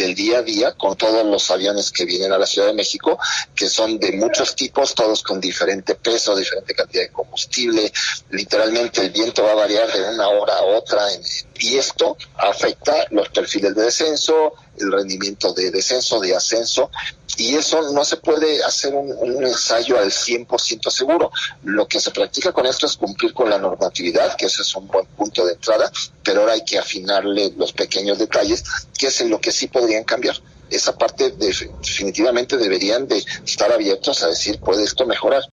del día a día con todos los aviones que vienen a la Ciudad de México, que son de muchos tipos, todos con diferente peso, diferente cantidad de combustible. Literalmente el viento va a variar de una hora a otra y esto afecta los perfiles de descenso, el rendimiento de descenso, de ascenso, y eso no se puede hacer un ensayo al 100% seguro. Lo que se practica con esto es cumplir con la normatividad, que ese es un buen punto de entrada, pero ahora hay que afinarle los pequeños detalles, que es en lo que sí podrían cambiar. Esa parte definitivamente deberían de estar abiertos a decir, ¿puede esto mejorar?